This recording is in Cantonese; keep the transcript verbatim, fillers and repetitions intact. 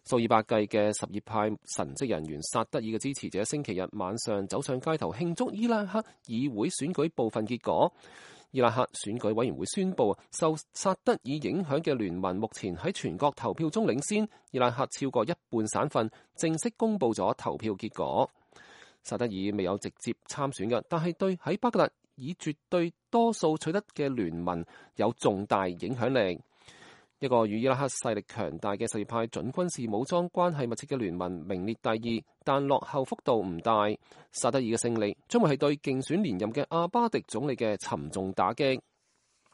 數以百計嘅什葉派神職人員薩德爾嘅支持者星期日晚上走上街頭慶祝伊拉克議會選舉部分結果。伊拉克選舉委員會宣布，受薩德爾影響嘅聯盟目前喺全國投票中領先。伊拉克超過一半省份正式公布咗投票結果。薩德爾未有直接參選嘅，但係對喺巴格達以絕對多數取得嘅聯盟有重大影響力。一個與伊拉克勢力強大嘅什葉派準軍事武裝關係密切嘅聯盟名列第二，但落後幅度唔大。薩德爾嘅勝利將會係對競選連任嘅阿巴迪總理嘅沉重打擊。